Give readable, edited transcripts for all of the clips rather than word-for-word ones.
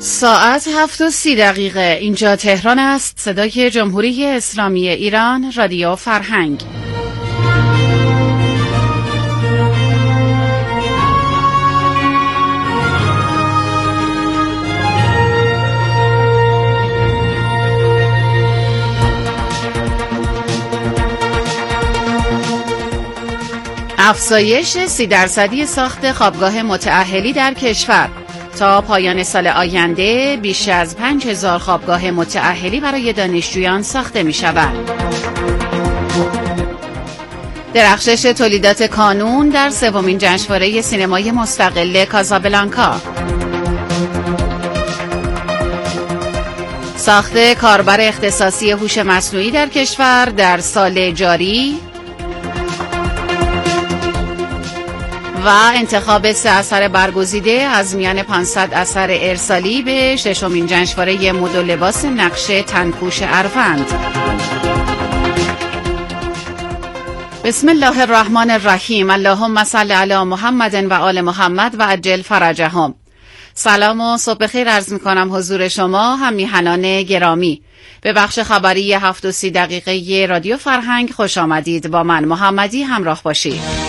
ساعت 7:30 اینجا تهران است. صدای جمهوری اسلامی ایران، رادیو فرهنگ. افزایش 30% ساخت خوابگاه متأهلی در کشور. تا پایان سال آینده بیش از 5000 خوابگاه متأهلی برای دانشجویان ساخته می شود. درخشش تولیدات کانون در سومین جشنواره سینمای مستقل کازابلانکا. ساخت کاربر اختصاصی هوش مصنوعی در کشور در سال جاری و انتخاب 3 اثر برگزیده از میان 500 اثر ارسالی به 6مین جشنواره مد و لباس نقش تنپوش اروند. بسم الله الرحمن الرحیم. اللهم صل علی محمد و آل محمد و عجل فرجهم. سلام و صبح خیر عرض می‌کنم حضور شما هم میهنان گرامی. به بخش خبری 7:30 رادیو فرهنگ خوش آمدید. با من محمدی همراه باشید.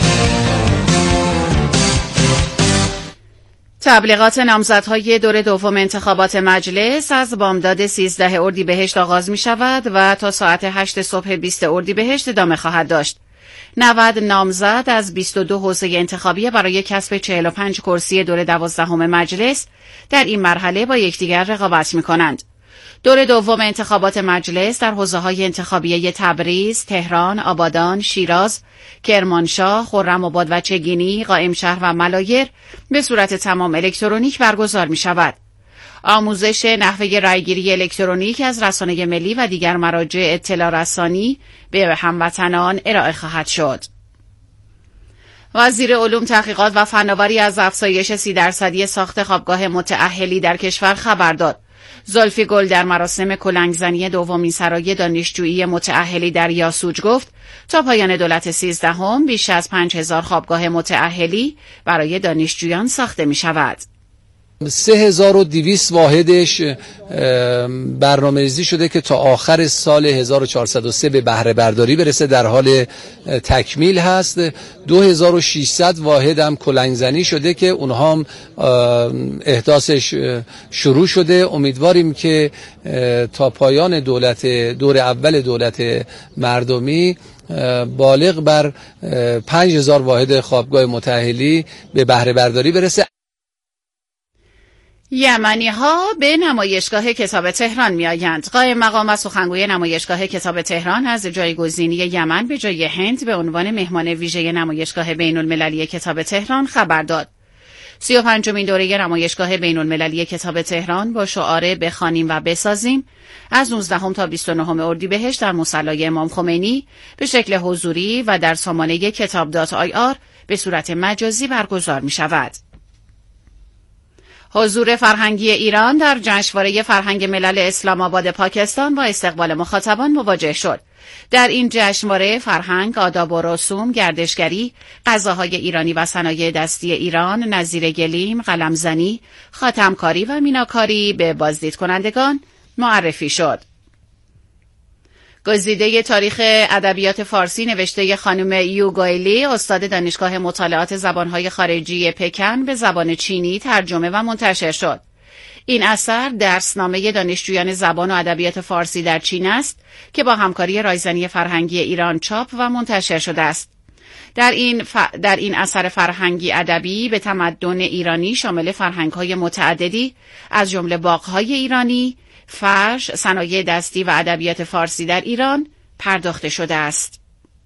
تبلیغات نامزدهای دور دوم انتخابات مجلس از بامداد 13 اردیبهشت آغاز می شود و تا ساعت 8 صبح 20 اردیبهشت ادامه خواهد داشت. 90 نامزد از 22 حوزه انتخابی برای کسب 45 کرسی دور 12 مجلس در این مرحله با یکدیگر رقابت می کنند. دور دوم انتخابات مجلس در حوزه‌های انتخابی تبریز، تهران، آبادان، شیراز، کرمانشاه، خرم‌آباد و چگینی، قائمشهر و ملایر به صورت تمام الکترونیک برگزار می‌شود. آموزش نحوه رایگیری الکترونیک از رسانه ملی و دیگر مراجع اطلاع رسانی به هموطنان ارائه خواهد شد. وزیر علوم، تحقیقات و فناوری از افزایش 30% ساخت خوابگاه متأهلی در کشور خبر داد. زلفی گل در مراسم کلنگزنی دومین سرای دانشجویی متأهلی در یاسوج گفت تا پایان دولت 13 بیش از 5000 خوابگاه متأهلی برای دانشجویان ساخته می شود. 3200 واحدش برنامه‌ریزی شده که تا آخر سال 1403 به بهره برداری برسه، در حال تکمیل هست. 2600 واحد هم کلنگزنی شده که اونها هم احداثش شروع شده. امیدواریم که تا پایان دور اول دولت مردمی بالغ بر 5000 واحد خوابگاه متأهلی به بهره برداری برسه. یمنی ها به نمایشگاه کتاب تهران می آیند. قائم مقام و سخنگوی نمایشگاه کتاب تهران از جایگزینی یمن به جای هند به عنوان مهمان ویژه نمایشگاه بین المللی کتاب تهران خبر داد. 35مین دوره نمایشگاه بین المللی کتاب تهران با شعار بخوانیم و بسازیم از 19 تا 29 اردیبهشت در مصلی امام خمینی به شکل حضوری و در سامانه کتاب.ir به صورت مجازی برگزار می شود. حضور فرهنگی ایران در جشنواره فرهنگ ملل اسلام آباد پاکستان با استقبال مخاطبان مواجه شد. در این جشنواره فرهنگ، آداب و رسوم، گردشگری، غذاهای ایرانی و صنایع دستی ایران نظیر گلیم، قلمزنی، خاتمکاری و میناکاری به بازدید کنندگان معرفی شد. گزیده تاریخ ادبیات فارسی نوشته خانم یو گایلی، استاد دانشگاه مطالعات زبانهای خارجی پکن، به زبان چینی ترجمه و منتشر شد. این اثر درسنامه دانشجویان زبان و ادبیات فارسی در چین است که با همکاری رایزنی فرهنگی ایران چاپ و منتشر شده است. در این اثر فرهنگی ادبی به تمدن ایرانی شامل فرهنگ‌های متعددی از جمله باغ‌های ایرانی، فرش، صنایع دستی و ادبیات فارسی در ایران پرداخته شده است.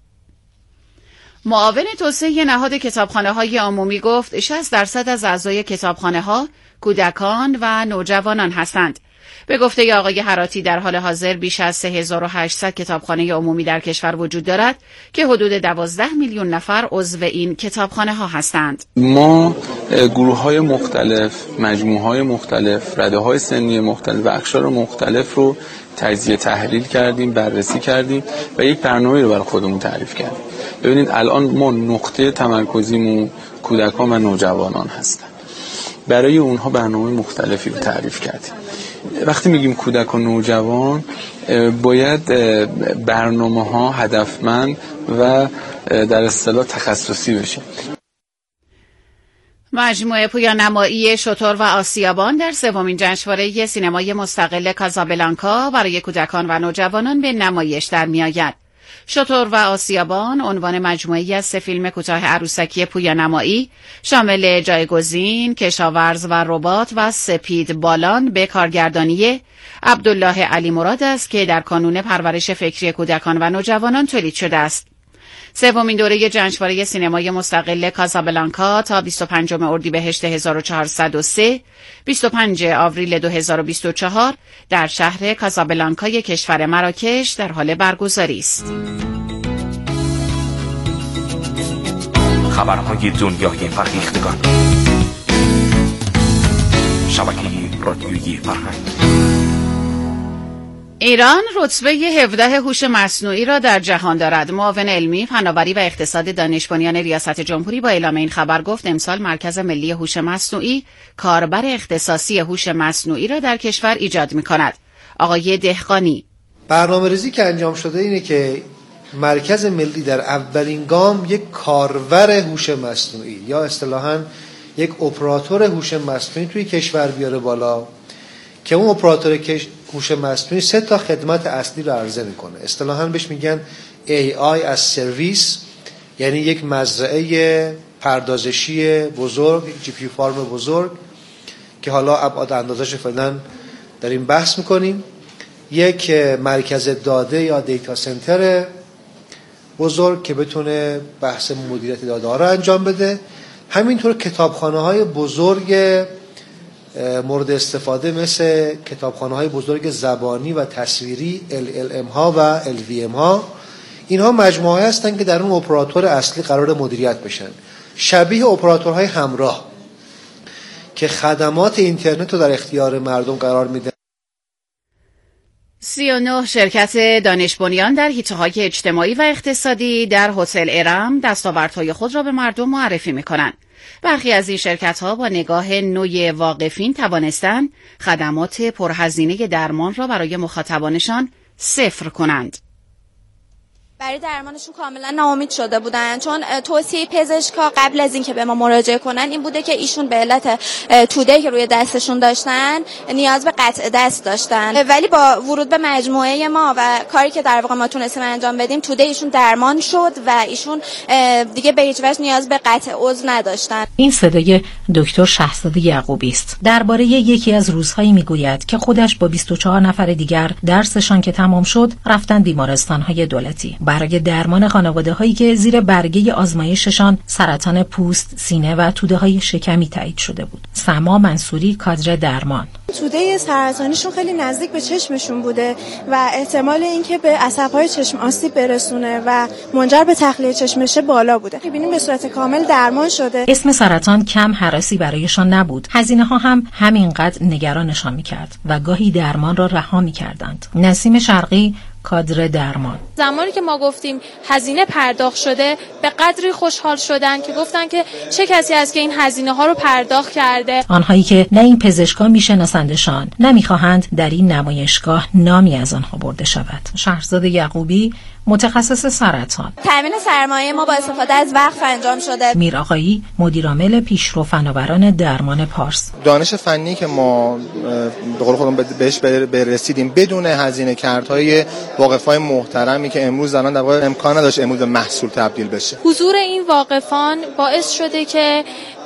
معاون توسعه نهاد کتابخانه‌های عمومی گفت 60% از اعضای کتابخانه‌ها کودکان و نوجوانان هستند. به گفته آقای هراتی در حال حاضر بیش از 3800 کتابخانه عمومی در کشور وجود دارد که حدود 12 میلیون نفر عضو این کتابخانه‌ها هستند. ما گروه‌های مختلف، مجموعه‌های مختلف، رده‌های سنی مختلف و اقشار مختلف رو تجزیه تحلیل کردیم، بررسی کردیم و یک برنامه رو برای خودمون تعریف کردیم. ببینید الان ما نقطه تمرکزیمون کودکان و نوجوانان هستن. برای اونها برنامه مختلفی رو تعریف کردیم. وقتی میگیم کودک و نوجوان باید برنامه‌ها هدفمند و در اصطلاح تخصصی بشه. مجموعه پویانمایی شتر و آسیابان در سومین جشنواره سینمای مستقل کازابلانکا برای کودکان و نوجوانان به نمایش در می‌آید. شتر و آسیابان عنوان مجموعه‌ای از 3 فیلم کوتاه عروسکی پویانمایی شامل جایگزین، کشاورز و ربات و سپید بالان به کارگردانی عبدالله علی مراد است که در کانون پرورش فکری کودکان و نوجوانان تولید شده است. سومین دوره جشنواره سینمای مستقل کازابلانکا تا 25 اردیبهشت 1403 25 آوریل 2024 در شهر کازابلانکای کشور مراکش در حال برگزاری است. خبرهای دنیای فرهیختگان، شبکه رادیویی فرهنگ. ایران رتبه 17 هوش مصنوعی را در جهان دارد. معاون علمی، فناوری و اقتصاد دانش بنیان ریاست جمهوری با اعلام این خبر گفت امسال مرکز ملی هوش مصنوعی کاربر اختصاصی هوش مصنوعی را در کشور ایجاد می‌کند. آقای دهقانی: برنامه‌ریزی که انجام شده اینه که مرکز ملی در اولین گام یک کاربر هوش مصنوعی یا اصطلاحاً یک اپراتور هوش مصنوعی توی کشور بیاره بالا که اون اپراتور هوش مصنوعی 3 تا خدمت اصلی رو عرضه میکنه. اصطلاحاً بهش میگن AI as سرویس، یعنی یک مزرعه پردازشی بزرگ، جی پی فارم بزرگ که حالا ابعاد اندازش فعلا داریم بحث میکنیم. یک مرکز داده یا دیتا سنتر بزرگ که بتونه بحث مدیریت داده ها رو انجام بده. همینطور کتابخانه‌های بزرگ مورد استفاده مثل کتابخانه‌های بزرگ زبانی و تصویری LLM ها و LVM ها، اینها مجموعه هستند که در اون اپراتور اصلی قرار مدیریت بشن، شبیه اپراتورهای همراه که خدمات اینترنت رو در اختیار مردم قرار میدن. 39 شرکت دانش بنیان در حیطه‌های اجتماعی و اقتصادی در هتل ارم دستاوردهای خود را به مردم معرفی می‌کنند. برخی از این شرکت‌ها با نگاه نوع واقفین توانستند خدمات پرهزینه درمان را برای مخاطبانشان صفر کنند. برای درمانشون کاملا ناامید شده بودن، چون توصیه پزشکا قبل از اینکه به ما مراجعه کنن این بوده که ایشون به علت توده که روی دستشون داشتن نیاز به قطع دست داشتن، ولی با ورود به مجموعه ما و کاری که در واقع ما تونستیم انجام بدیم توده ایشون درمان شد و ایشون دیگه به هیچ وجه نیاز به قطع عضو نداشتن. این صدای دکتر شهزاده یعقوبی است. درباره یکی از روزهایی میگوید که خودش با 24 نفر دیگر درسشان که تمام شد رفتن بیمارستان‌های دولتی برای درمان خانواده‌هایی که زیر برگه آزمایششان سرطان پوست، سینه و توده‌های شکمی تایید شده بود. سما منصوری، کادر درمان: توده سرطانیشون خیلی نزدیک به چشمشون بوده و احتمال اینکه به عصب‌های چشم آسیب برسونه و منجر به تخلیه چشم بشه بالا بوده. می‌بینیم به صورت کامل درمان شده. اسم سرطان کم هراسی برایشان نبود. هزینه‌ها هم همینقدر نگرانشان می‌کرد و گاهی درمان را رها می‌کردند. نسیم شرقی، کادر درمان: زمانی که ما گفتیم هزینه پرداخت شده به قدری خوشحال شدن که گفتن که چه کسی هست که این هزینه ها رو پرداخت کرده. آنهایی که نه این پزشکان میشناسندشان نمیخواهند در این نمایشگاه نامی از آنها برده شود. شهرزاد یعقوبی، متخصص سرطان: تامین سرمایه ما با استفاده از وقف انجام شده. میر آقایی، مدیرعامل پیشرو فناوران درمان پارس: دانش فنی که ما به قول خودمون بهش برسیدیم بدون هزینه کردهای واقفای محترمی که امروز الان در واقع امکان نداشت امروز به محصول تبدیل بشه. حضور این واقفان باعث شده که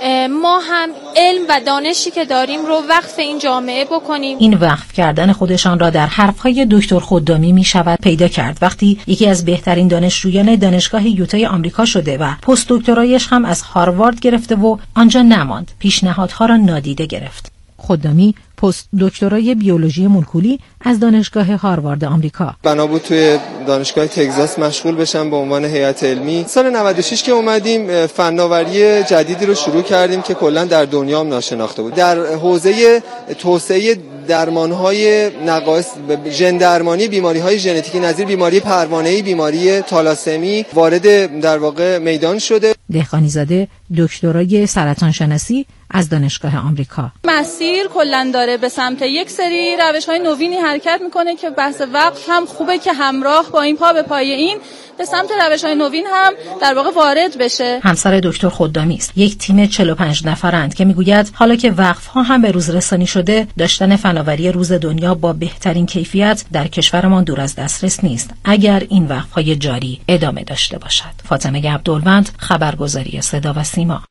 ما هم علم و دانشی که داریم رو وقف این جامعه بکنیم. این وقف کردن خودشان را در حرفهای دکتر خدامی می شود پیدا کرد وقتی یکی از بهترین دانشجویان دانشگاه یوتای آمریکا شده و پست دکترایش هم از هاروارد گرفته و آنجا نماند، پیشنهادها را نادیده گرفت. خدامی پست دکترای بیولوژی مولکولی از دانشگاه هاروارد آمریکا: بنا بود توی دانشگاه تگزاس مشغول بشم به عنوان هیئت علمی. سال 96 که اومدیم فناوری جدیدی رو شروع کردیم که کلا در دنیا هم ناشناخته بود. در حوزه توسعه درمان‌های نقایص ژن درمانی بیماری‌های ژنتیکی نظیر بیماری پروانه‌ای، بیماری تالاسمی وارد در واقع میدان شده. دهقانی زاده دکترای سرطان شناسی از دانشگاه آمریکا. مسیر کلاً داره به سمت یک سری روش‌های نوینی حرکت میکنه که بحث وقت هم خوبه که همراه با این پا به پای این به سمت روش‌های نوین هم در واقع وارد بشه. همسر دکتر خدامی است. یک تیم 45 نفرند که میگوید حالا که وقف‌ها هم به روز رسانی شده، داشتن فناوری روز دنیا با بهترین کیفیت در کشورمان دور از دسترس نیست اگر این وقف‌های جاری ادامه داشته باشد. فاطمه عبدالوند، خبرگزاری صدا و سیما.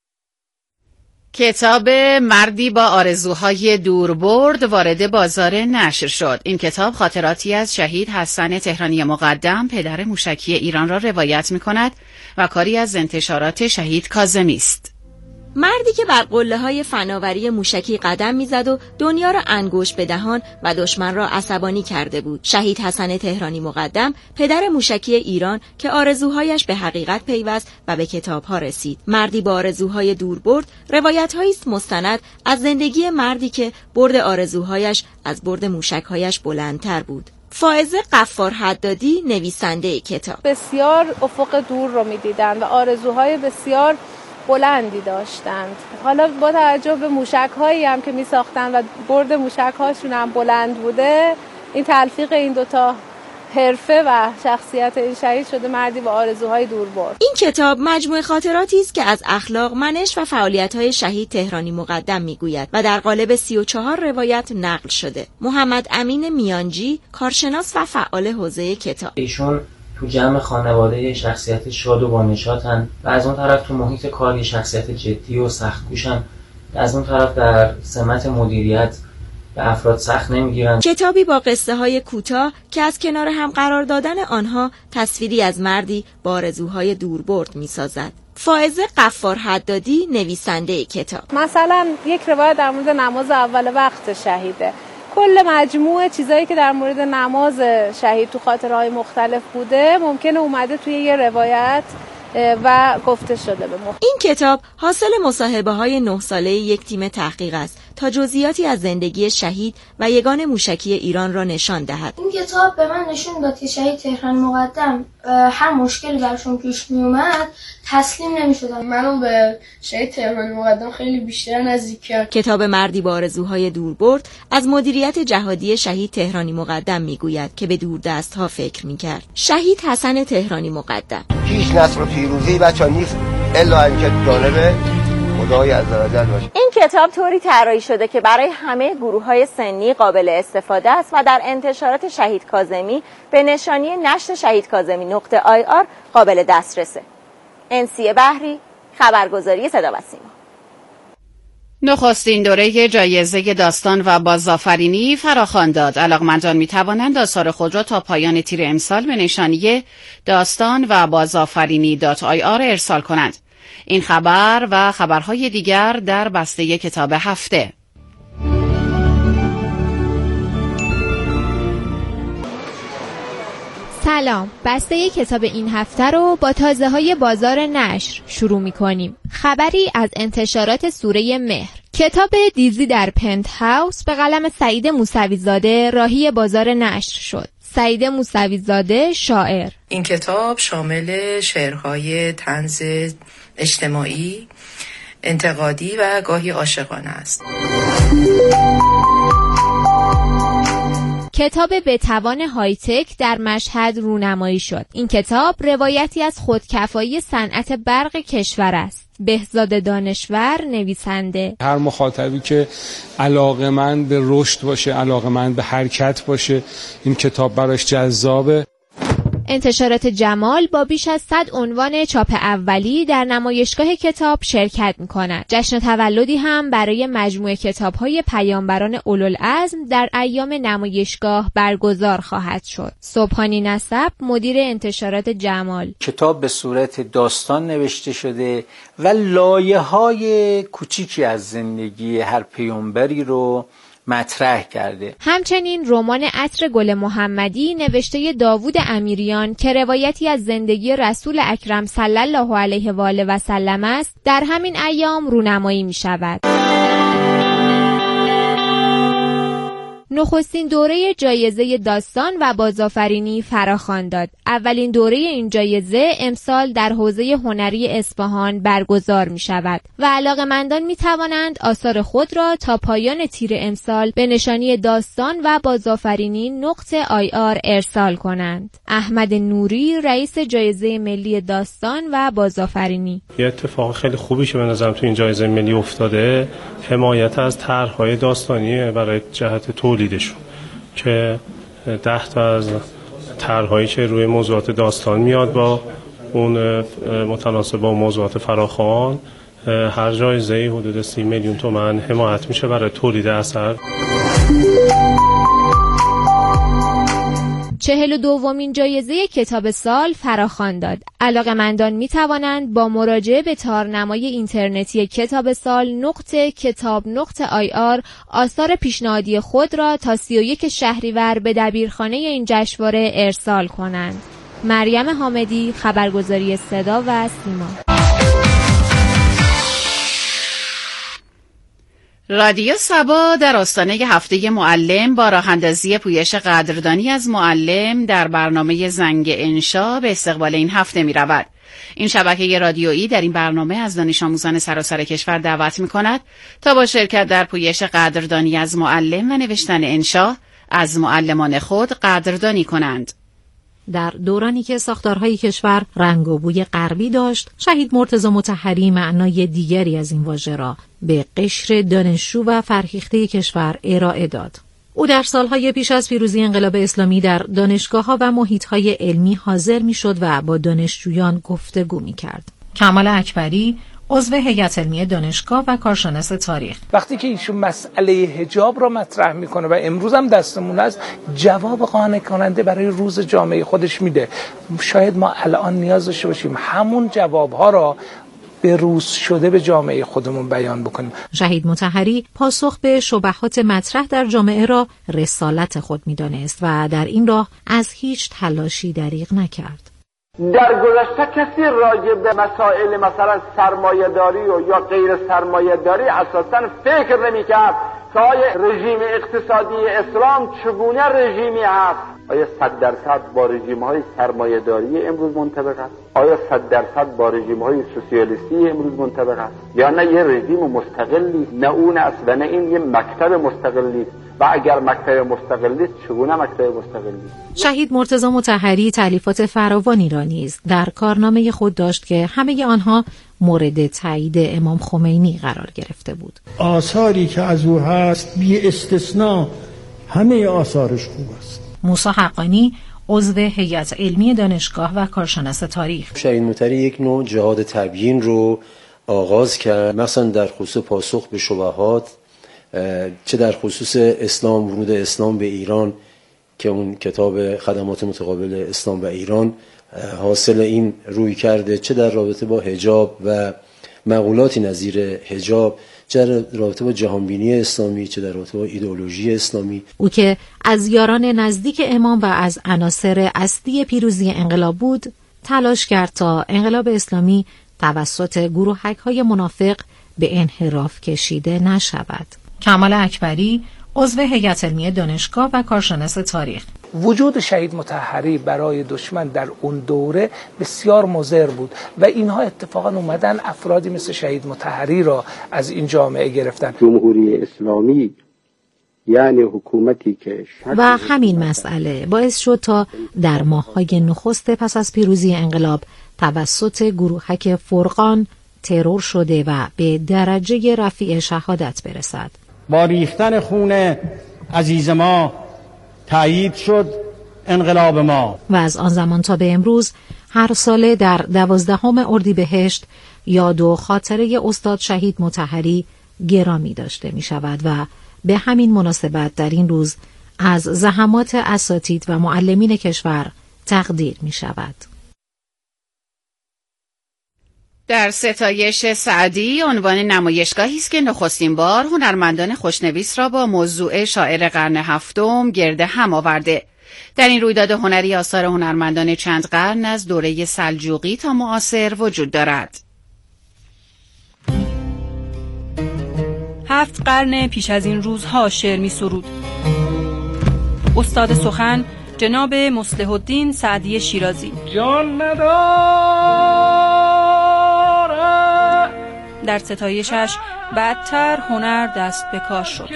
کتاب مردی با آرزوهای دوربرد وارد بازار نشر شد. این کتاب خاطراتی از شهید حسن تهرانی مقدم، پدر موشکی ایران را روایت می‌کند و کاری از انتشارات شهید کاظمی است. مردی که بر قله‌های فناوری موشکی قدم می‌زد و دنیا را انگشت به دهان و دشمن را عصبانی کرده بود. شهید حسن تهرانی مقدم، پدر موشکی ایران که آرزوهایش به حقیقت پیوست و به کتاب‌ها رسید. مردی با آرزوهای دوربرد، روایت‌هایی است مستند از زندگی مردی که برد آرزوهایش از برد موشک‌هایش بلندتر بود. فائزه غفار حدادی، نویسنده کتاب. بسیار افق دور رو می‌دیدند و آرزوهای بسیار بلندی داشتند. حالا با توجه به موشک‌هایی هم که می‌ساختن و برد موشک‌هاشون هم بلند بوده، این تلفیق این دوتا حرفه و شخصیت این شهید شده مردی با آرزوهای دوربرد. این کتاب مجموعه خاطراتی است که از اخلاق، منش و فعالیت‌های شهید تهرانی مقدم می‌گوید و در قالب 34 روایت نقل شده. محمد امین میانجی، کارشناس و فعال حوزه کتاب. ایشون تو جمع خانواده شخصیت شاد و بانشاتن و از اون طرف تو محیط کاری شخصیت جدی و سخت‌کوشن، از اون طرف در سمت مدیریت به افراد سخت نمیگیرن. کتابی با قصه های کوتاه که از کنار هم قرار دادن آنها تصویری از مردی با آرزوهای دوربرد میسازد. فائزه غفار حدادی، نویسنده کتاب. مثلا یک روایت در مورد نماز اول وقت شهیده. کل مجموعه چیزایی که در مورد نماز شهید تو خاطرهای مختلف بوده ممکنه اومده توی یه روایت و گفته شده به ما. این کتاب حاصل مصاحبه‌های 9 ساله یک تیم تحقیق است تا جزئیاتی از زندگی شهید و یگان موشکی ایران را نشان دهد. این کتاب به من نشون داد که شهید تهرانی مقدم هر مشکلی براشون پیش می اومد تسلیم نمی‌شدن. منو به شهید تهرانی مقدم خیلی بیشتر نزدیک کرد. کتاب مردی با آرزوهای دوربرد از مدیریت جهادی شهید تهرانی مقدم میگوید که به دوردست‌ها فکر می‌کرد. شهید حسن تهرانی مقدم: هیچ نصر و پیروزی بچا نیست الا اینکه جانب خدای عزوجل باشه. این کتاب طوری طراحی شده که برای همه گروه‌های سنی قابل استفاده است و در انتشارات شهید کاظمی به نشانی نشر شهید کاظمی .ir قابل دسترسه. انسی بحری، خبرگزاری صدا و سیما. نخستین دوره جایزه داستان و بازآفرینی فراخوان داد. علاقمندان می توانند آثار خود را تا پایان تیر امسال به نشانی داستان و بازآفرینی .ir ارسال کنند. این خبر و خبرهای دیگر در بسته کتاب هفته. سلام، بسته کتاب این هفته رو با تازه‌های بازار نشر شروع می‌کنیم. خبری از انتشارات سوره مهر. کتاب دیزی در پنت هاوس به قلم سعید موسوی‌زاده راهی بازار نشر شد. سعید موسوی‌زاده شاعر. این کتاب شامل شعرهای طنز اجتماعی، انتقادی و گاهی عاشقانه است. کتاب به توان هایتک در مشهد رونمایی شد. این کتاب روایتی از خودکفایی صنعت برق کشور است. بهزاد دانشور نویسنده. هر مخاطبی که علاقه‌مند به رشد باشه، علاقه‌مند به حرکت باشه، این کتاب براش جذابه. انتشارات جمال با بیش از 100 عنوان چاپ اولی در نمایشگاه کتاب شرکت می‌کند. جشن تولدی هم برای مجموعه کتاب‌های پیامبران اولوالعزم در ایام نمایشگاه برگزار خواهد شد. صبحانی نسب، مدیر انتشارات جمال. کتاب به صورت داستان نوشته شده و لایه‌های کوچیکی از زندگی هر پیامبری رو مطرح کرده. همچنین رمان عطر گل محمدی نوشته داوود امیریان که روایتی از زندگی رسول اکرم صلی الله علیه و آله و سلم است در همین ایام رونمایی می شود. نخستین دوره جایزه داستان و بازآفرینی فراخوان داد. اولین دوره این جایزه امسال در حوزه هنری اصفهان برگزار می شود و علاقه‌مندان می توانند آثار خود را تا پایان تیر امسال به نشانی داستان و بازآفرینی .ir ارسال کنند. احمد نوری، رئیس جایزه ملی داستان و بازآفرینی: یه اتفاق خیلی خوبی که به نظرم تو این جایزه ملی افتاده حمایت از طرح‌های داستانی برای جهت تولیدشون که 10 تا از طرح‌هایی که روی موضوعات داستان میاد با اون متناسب با موضوعات فراخوان هر جایزه حدود 30 میلیون تومان حمایت میشه برای تولید اثر. 42مین جایزه کتاب سال فراخوان داد. علاقه‌مندان می توانند با مراجعه به تارنمای اینترنتی کتاب سال .kitab.ir آثار پیشنهادی خود را تا 31 شهریور به دبیرخانه این جشنواره ارسال کنند. مریم حامدی، خبرگزاری صدا و سیما. رادیو صبا در آستانه هفته معلم با راه‌اندازی پویش قدردانی از معلم در برنامه زنگ انشا به استقبال این هفته می رود. این شبکه رادیویی در این برنامه از دانش آموزان سراسر کشور دعوت می کند تا با شرکت در پویش قدردانی از معلم و نوشتن انشا از معلمان خود قدردانی کنند. در دورانی که ساختارهای کشور رنگ و بوی غربی داشت، شهید مرتضی مطهری معنای دیگری از این واژه را به قشر دانشجو و فرهیخته کشور ارائه داد. او در سالهای پیش از پیروزی انقلاب اسلامی در دانشگاه‌ها و محیط‌های علمی حاضر می‌شد و با دانشجویان گفتگو می‌کرد. کمال اکبری، عضو هیئت علمی دانشگاه و کارشناس تاریخ: وقتی که ایشون مسئله حجاب را مطرح میکنه و امروز هم دستمون است، جواب قانع کننده برای روز جامعه خودش میده. شاید ما الان نیاز داشته باشیم همون جوابها را به روز شده به جامعه خودمون بیان بکنیم. شهید مطهری پاسخ به شبهات مطرح در جامعه را رسالت خود میدانست و در این راه از هیچ تلاشی دریغ نکرد. در گذشته کسی راجع به مسائل مثلا سرمایه‌داری و یا غیر سرمایه‌داری اساساً فکر نمی‌کرد که آیا رژیم اقتصادی اسلام چگونه رژیمی هست. آیا 100% با رژیم‌های سرمایه‌داری امروز منطبق است؟ آیا 100% با رژیم‌های سوسیالیستی امروز منطبق است؟ یا نه یه رژیم مستقلی، نه اون است و نه این یه مکتب مستقلی است؟ و اگر مکتب مستقلی است چگونه مکتب مستقلی است؟ شهید مرتضی مطهری تالیفات فراوانی را نیز در کارنامه خود داشت که همه آنها مورد تایید امام خمینی قرار گرفته بود. آثاری که از او هست بی استثناء همه آثارش خوب است. موسی حقانی، عضو هیئت علمی دانشگاه و کارشناس تاریخ: شهید مطهری یک نوع جهاد تبیین رو آغاز کرد، مثلا در خصوص پاسخ به شبهات، چه در خصوص اسلام، ورود اسلام به ایران که اون کتاب خدمات متقابل اسلام و ایران حاصل این روی کرده، چه در رابطه با حجاب و مقولاتی نظیر حجاب، چه در رابطه با جهانبینی اسلامی، چه در رابطه با ایدئولوژی اسلامی. او که از یاران نزدیک امام و از عناصر اصلی پیروزی انقلاب بود، تلاش کرد تا انقلاب اسلامی توسط گروهک‌های منافق به انحراف کشیده نشود. کمال اکبری، عضو هیئت علمی دانشگاه و کارشناس تاریخ: وجود شهید مطهری برای دشمن در اون دوره بسیار مضر بود و اینها اتفاقا اومدن افرادی مثل شهید مطهری را از این جامعه گرفتن. جمهوری اسلامی یعنی حکومتی که و همین مسئله باعث شد تا در ماه‌های نخست پس از پیروزی انقلاب توسط گروهک فرقان ترور شده و به درجه رفیع شهادت برسد. با ریختن خون عزیز ما تایید شد انقلاب ما و از آن زمان تا به امروز هر ساله در 12 اردیبهشت یاد و خاطره استاد شهید مطهری گرامی داشته می شود و به همین مناسبت در این روز از زحمات اساتید و معلمین کشور تقدیر می شود. در ستایش سعدی عنوان نمایشگاهی است که نخستین بار هنرمندان خوشنویس را با موضوع شاعر قرن هفتم گرد هم آورده. در این رویداد هنری آثار هنرمندان چند قرن از دوره سلجوقی تا معاصر وجود دارد. 7 قرن پیش از این روزها شعر می سرود. استاد سخن جناب مصلح الدین سعدی شیرازی. جان نداره در ستایشش بعدتر هنر دست به کار شد.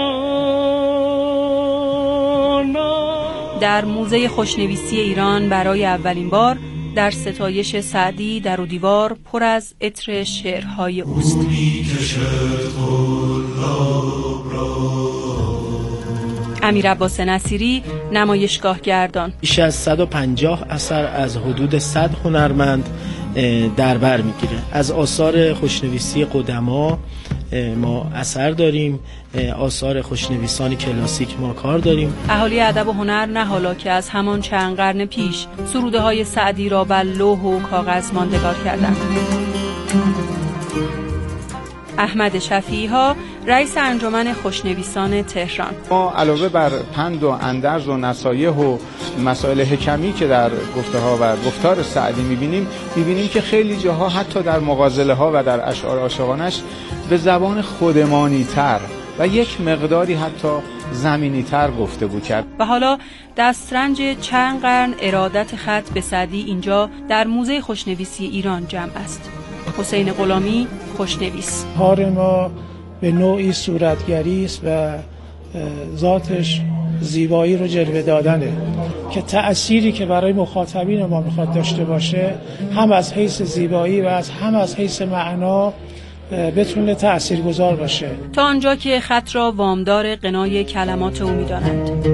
در موزه خوشنویسی ایران برای اولین بار در ستایش سعدی در و دیوار پر از عطر شعرهای اوست. امیر عباس نصیری، نمایشگاه گردان. بیش از 150 اثر از حدود 100 هنرمند در بر میگیره. از آثار خوشنویسی قدما ما اثر داریم، آثار خوشنویسان کلاسیک ما کار داریم. اهالی ادب و هنر نه حالا که از همان چند قرن پیش سروده های سعدی را بر لوح و کاغذ ماندگار کردند. احمد شفیعی ها، رئیس انجمن خوشنویسان تهران. ما علاوه بر پند و اندرز و نصایح و مسائل حکمی که در گفته ها و گفتار سعدی میبینیم که خیلی جاها حتی در مغازله ها و در اشعار عاشقانش به زبان خودمانی تر و یک مقداری حتی زمینی تر گفتگو کرد. و حالا دسترنج چند قرن ارادت خط به سعدی اینجا در موزه خوشنویسی ایران جمع است. حسین غلامی، خوشنویس. کار ما به نوعی صورتگری است و ذاتش زیبایی رو جلوه دادنه که تأثیری که برای مخاطبین ما میخواد داشته باشه هم از حیث زیبایی و هم از حیث معنا بتونه تأثیرگذار باشه، تا آنجا که خط را وامدار غنای کلمات او می‌دانند.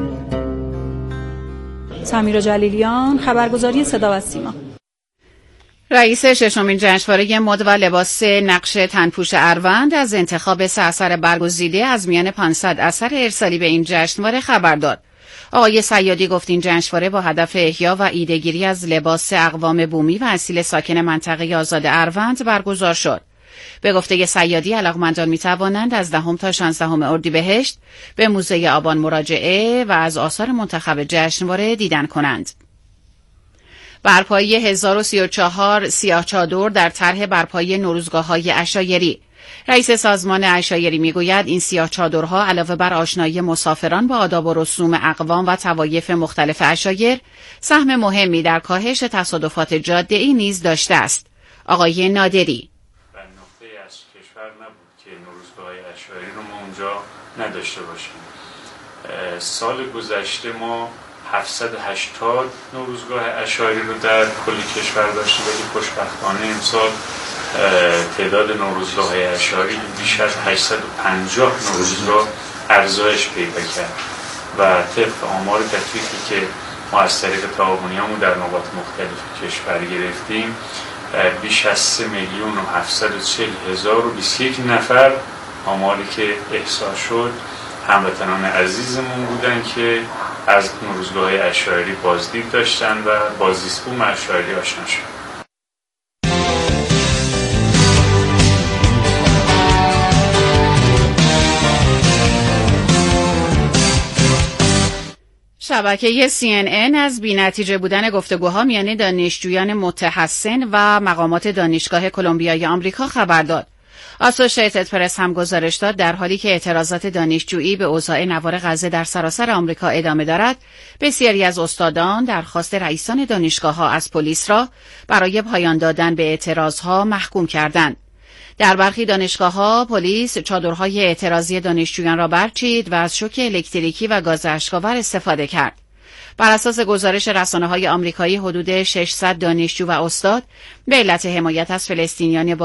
سمیرا جلیلیان، خبرگزاری صدا و سیما. رئیس ششمین جشنواره مد و لباس نقش تنپوش اروند از انتخاب 3 اثر برگزیده از میان 500 اثر ارسالی به این جشنواره خبر داد. آقای صیادی گفت این جشنواره با هدف احیا و ایده‌گیری از لباس اقوام بومی و اصیل ساکن منطقه آزاد اروند برگزار شد. به گفته صیادی، علاقمندان می توانند از 10 تا 16 اردیبهشت به موزه آبان مراجعه و از آثار منتخب جشنواره دیدن کنند. برپایی 1034 سیاه چادر در طرح برپایی نوروزگاه‌های عشایری. رئیس سازمان عشایری میگوید این سیاه چادرها علاوه بر آشنایی مسافران با آداب و رسوم اقوام و طوایف مختلف عشایر، سهم مهمی در کاهش تصادفات جاده‌ای نیز داشته است. آقای نادری: عشایری رو ما اونجا نداشته باشیم. سال گذشته ما 780 نوروزگاه عشایری رو در کل کشور داشتیم، ولی خوشبختانه امسال تعداد نوروزگاه عشایری بیش از 850 نوروزگاه افزایش پیدا کرد و طبق آمار دقیقی که ما از طریق تعاونیامون در نقاط مختلف کشور گرفتیم، بیش از 3,740,021 نفر آماری که احصا شد هموطنان عزیزمون بودن که از نوروزگاه عشایری بازدید داشتن و با زیست بوم عشایری آشنا شدن. شبکه CNN از بی‌نتیجه بودن گفتگوها میان دانشجویان متحسن و مقامات دانشگاه کلمبیای آمریکا خبر داد. آسوشیتد پرس هم گزارش داد در حالی که اعتراضات دانشجویی به اوضاع نوار غزه در سراسر آمریکا ادامه دارد، بسیاری از استادان درخواست رئیسان دانشگاه‌ها از پلیس را برای پایان دادن به اعتراضها محکوم کردند. در برخی دانشگاه‌ها پلیس چادرهای اعتراضی دانشجویان را برچید و از شوک الکتریکی و گاز اشک‌آور استفاده کرد. بر اساس گزارش رسانه‌های آمریکایی، حدود 600 دانشجو و استاد به علت حمایت از فلسطینیان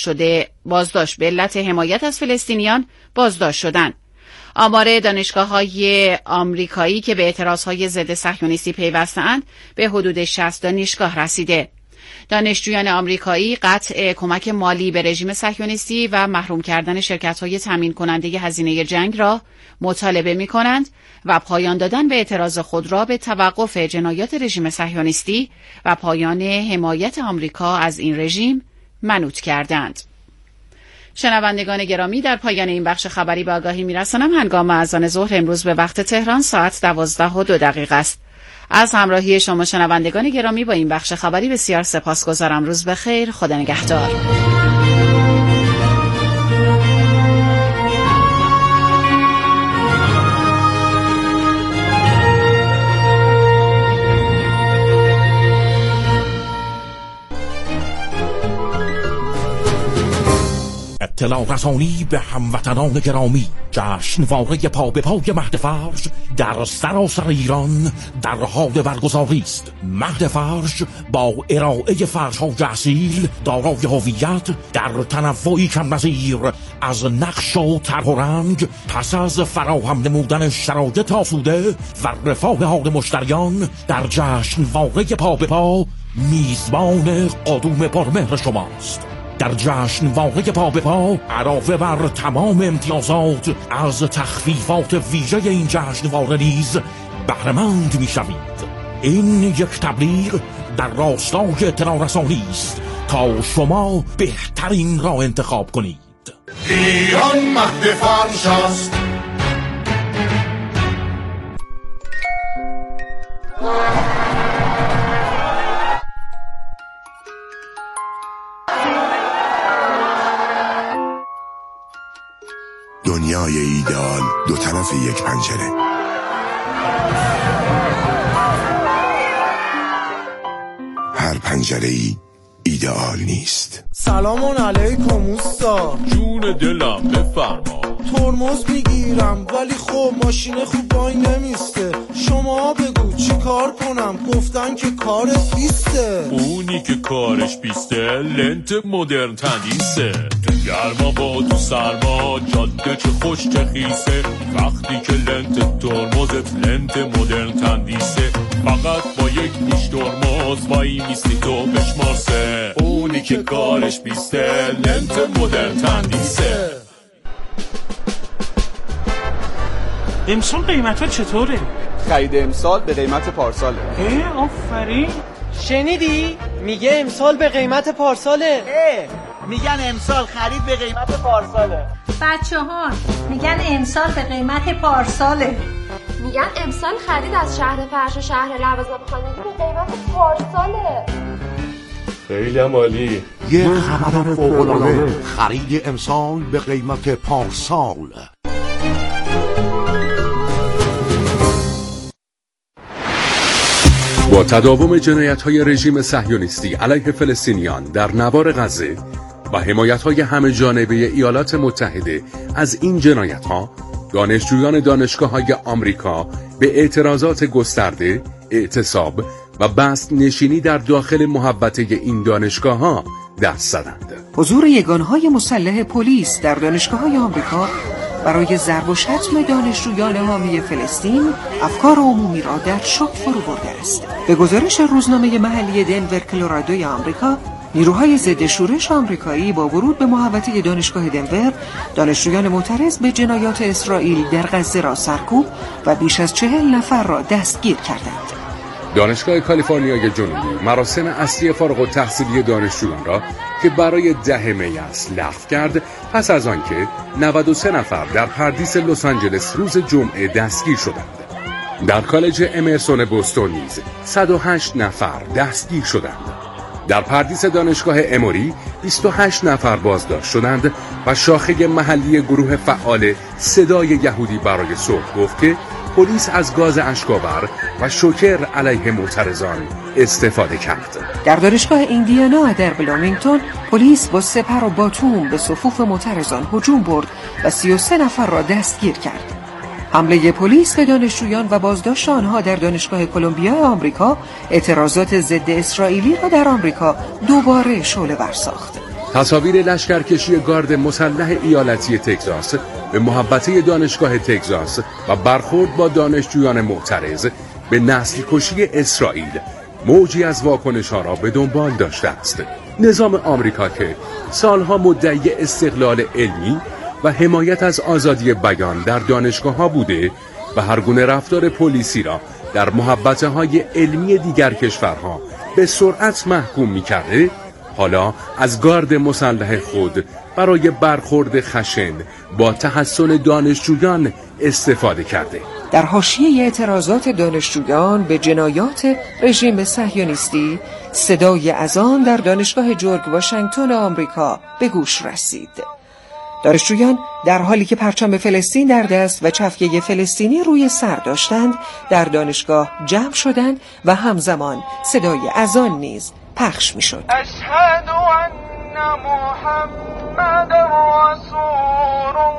بازداشت شدند. آمار دانشگاه‌های آمریکایی که به اعتراضهای ضد صهیونیستی پیوسته‌اند به حدود 60 دانشگاه رسیده. دانشجویان آمریکایی قطع کمک مالی به رژیم صهیونیستی و محروم کردن شرکت‌های تامین کننده هزینه جنگ را مطالبه می‌کنند و پایان دادن به اعتراض خود را به توقف جنایات رژیم صهیونیستی و پایان حمایت آمریکا از این رژیم منوط کردند. شنوندگان گرامی، در پایان این بخش خبری به آگاهی می‌رسانم هنگام اذان ظهر امروز به وقت تهران ساعت 12:02 است. از همراهی شما شنوندگان گرامی با این بخش خبری بسیار سپاسگزارم. روز بخیر، خدا نگهدار. اطلاع رسانی به هموطنان گرامی. جشنواره پا به پای مهد فرش در سراسر ایران در حال برگزاری است. مهد فرش با ارائه فرش‌های اصیل دارای هویت در تنوعی کم نظیر از نقش و طرح و رنگ، پس از فراهم نمودن شرایط آسوده و رفاه حال مشتریان در جشنواره پا به پا میزبان قدوم پرمهر شماست. در جشنواره پا به پا علاوه بر تمام امتیازات از تخفیفات ویژه این جشنواره نیز بهره‌مند می‌شوید. این یک تبلیغ در راستای اطلاع رسانی است تا شما بهترین را انتخاب کنید. ایران مهد فرش است. دنیای ایدئال دو طرف یک پنجره. هر پنجره‌ای ایدئال نیست. سلام علیکم اوستا. جون دلم بفرما. ترمز میگیرم ولی خب ماشین خوب وای نمیسته. شما بگو چی کار کنم؟ گفتن که کارت بیسته. اونی که کارش بیسته لنت مدرن تندیسه. تو گرما با تو سرما جاده چه خوش چه خیسه. وقتی که لنت ترمزت لنت مدرن تندیسه، فقط با یک نیش ترمز وای میستی تو بشمارسه. اونی که کارش بیسته لنت مدرن تندیسه. امسال قیمت ها چطوره؟ خرید امسال به قیمت پارساله. آفرین. شنیدی؟ میگه امسال به قیمت پارساله. میگن امسال خرید به قیمت پارساله. بچه‌ها میگن امسال به قیمت پارساله. میگن امسال خرید از شهر فرش و شهر لوازم خانگی به قیمت پارساله. خیلی عالی. یه خبر فوق‌العاده، خرید امسال به قیمت پارسال. با تداوم جنایت‌های رژیم صهیونیستی علیه فلسطینیان در نوار غزه و حمایت‌های همه جانبه ایالات متحده از این جنایت‌ها، دانشجویان دانشگاه‌های آمریکا به اعتراضات گسترده، اعتصاب و بسط نشینی در داخل محوطه این دانشگاه‌ها دست زدند. حضور یگانهای مسلح پلیس در دانشگاه‌های آمریکا برای ضرب و شتم دانشجویان حامی فلسطین افکار عمومی را در شوک فرو برده است. به گزارش روزنامه محلی دنور کلرادوی آمریکا، نیروهای ضد شورش آمریکایی با ورود به محوطه دانشگاه دنور، دانشجویان معترض به جنایات اسرائیل در غزه را سرکوب و بیش از 40 نفر را دستگیر کردند. دانشگاه کالیفرنیای جنوبی مراسم اصلی فارغ التحصیلی دانشجویان را که برای 10 می است لغو کرد، پس از آنکه 93 نفر در پردیس لس آنجلس روز جمعه دستگیر شدند. در کالج امرسون بوستون نیز 108 نفر دستگیر شدند. در پردیس دانشگاه اموری 28 نفر بازداشت شدند و شاخه محلی گروه فعال صدای یهودی برای صلح گفت که پلیس از گاز اشک‌آور و شوکر علیه معترضان استفاده کرد. در دانشگاه ایندیانا در بلومینگتون، پلیس با سپر و باتوم به صفوف معترضان هجوم برد و 33 نفر را دستگیر کرد. حمله پلیس به دانشجویان و بازداشت آنها در دانشگاه کلمبیا آمریکا، اعتراضات ضد اسرائیلی را در آمریکا دوباره شعله‌ور ساخت. تصاویر لشکرکشی گارد مسلح ایالتی تگزاس به محوطه دانشگاه تگزاس و برخورد با دانشجویان معترض به نسل کشی اسرائیل موجی از واکنش‌ها را به دنبال داشته است. نظام آمریکا که سالها مدعی استقلال علمی و حمایت از آزادی بیان در دانشگاه‌ها بوده و هر گونه رفتار پلیسی را در محوطه‌های علمی دیگر کشورها به سرعت محکوم می‌کرده، حالا از گارد مسلح خود برای برخورد خشن با تحصن دانشجویان استفاده کرده. در حاشیه اعتراضات دانشجویان به جنایات رژیم صهیونیستی، صدای اذان در دانشگاه جورج واشنگتن آمریکا به گوش رسید. دانشجویان در حالی که پرچم فلسطین در دست و چفیه فلسطینی روی سر داشتند، در دانشگاه جمع شدند و همزمان صدای اذان نیز پخش می‌شد. اشهد ان محمد محمد رسول